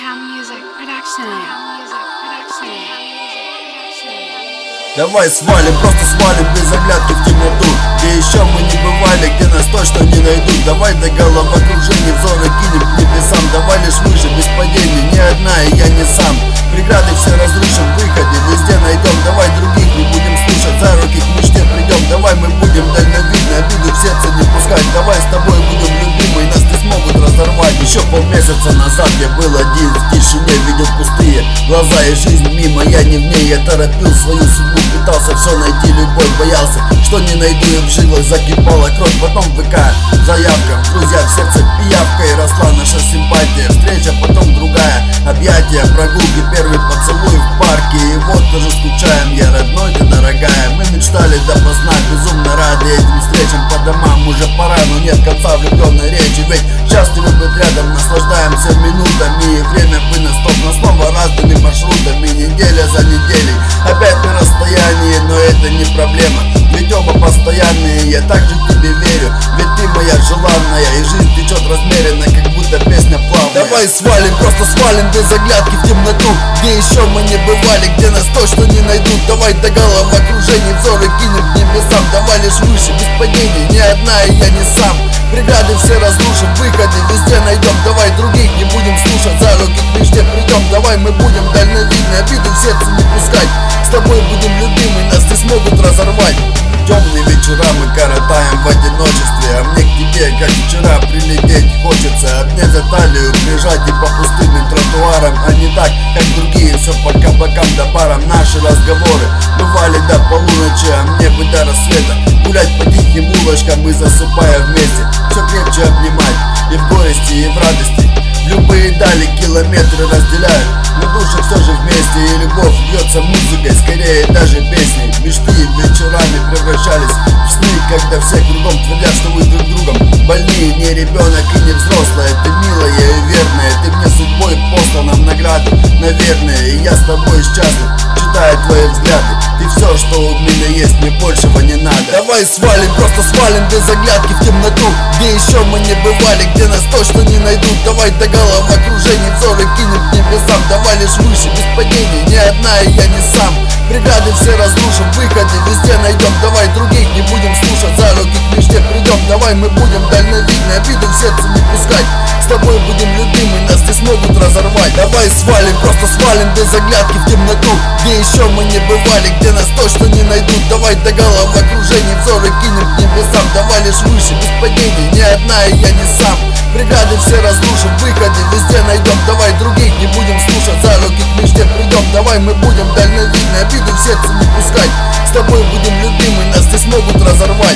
Давай свалим, просто свалим без оглядки в темноту, где еще мы не бывали, где нас точно не найдут. Давай до головокружения взоры кинем к небесам. Давай лишь выше, без падений, ни одна и я не сам. Преграды все разрушим, выходи везде найдем. Давай других не будем слушать, за руки к мечте придем. Давай мы будем дальновидны, обиду в сердце не пускать. Давай с тобой будем любимы, нас не смогут разорвать. Еще полмесяца назад я был один в тишине, видел пустые глаза и жизнь мимо, я не в ней. Я торопил свою судьбу, пытался все найти, любовь боялся, что не найду, и в жилах закипала кровь. Потом ВК, заявка, друзья, в сердце пиявка, и росла наша симпатия. Встреча, потом другая, объятия, прогулки, первый поцелуй в парке. И вот тоже скучаем, я родной, ты дорогая. Мы мечтали допоздна, безумно рады этим встречам. По домам уже пора, но нет конца влюбленной речи. Ведь счастливы быть рядом, наслаждаемся минутами. И время бы на стоп, но снова разными маршрутами. Неделя за неделей, опять на расстоянии, но это не проблема, ведь оба постоянные. Я также тебе верю, ведь ты моя желанная, и жизнь течет размеренно, как будто песня плавная. Давай свалим, просто свалим без оглядки в темноту, где еще мы не бывали, где нас точно не найдут. Давай до головокружения взоры кинем к небесам. Давай лишь выше, без падений, ни одна и я не сам. Преграды все разрушим, выходы везде найдем. Давай других не будем слушать, за руки к мечте придем. Давай мы будем дальновидны, обиду в сердце не пускать. С тобой будем любимы, нас не смогут разорвать. Темные вечера мы коротаем в одиночестве, а мне к тебе, как вчера, прилететь хочется. Обнять за талию, прижать и по пустынным тротуарам, а не так, как другие, все по кабакам да барам. Наши разговоры бывали до полуночи, а мне бы до рассвета гулять по тихим улочкам и засыпая вместе, все крепче обнимать и в горести, и в радости. Любые дали километры разделяют, но души все же вместе, и любовь льется музыкой, скорее даже песней. Мечты вечерами превращались в сны, когда все кругом твердят, что вы друг другом больные. Не ребенок и не взрослая, ты милая и верная. Ты мне судьбой послана в награду, наверное, и я с тобой счастлив, читая твои взгляды. Ты все, что у меня есть, мне большего не надо. Давай свалим, просто свалим без оглядки в темноту, где еще мы не бывали, где нас точно не найдут. Давай до головокружения взоры кинем к небесам. Давай лишь выше, без падений, ни одна и я не сам. Преграды все разрушим, выходы везде найдем. Давай других не будем слушать, за руки к мечте придем. Давай мы будем дальновидны, обиду в сердце не пускать. С тобой будем любимы, нас не смогут разорвать. Давай свалим, просто свалим без оглядки в темноту, где еще мы не бывали, где нас точно не найдут. Давай до головокружения взоры кинем к небесам. Давай лишь выше, без падений, ни одна и я не сам. Преграды все разрушим, выходы везде найдем. Давай других не будем слушать, за руки к мечте придем. Давай мы будем дальновидны, обиду в сердце не пускать. С тобой будем любимы, нас не смогут разорвать.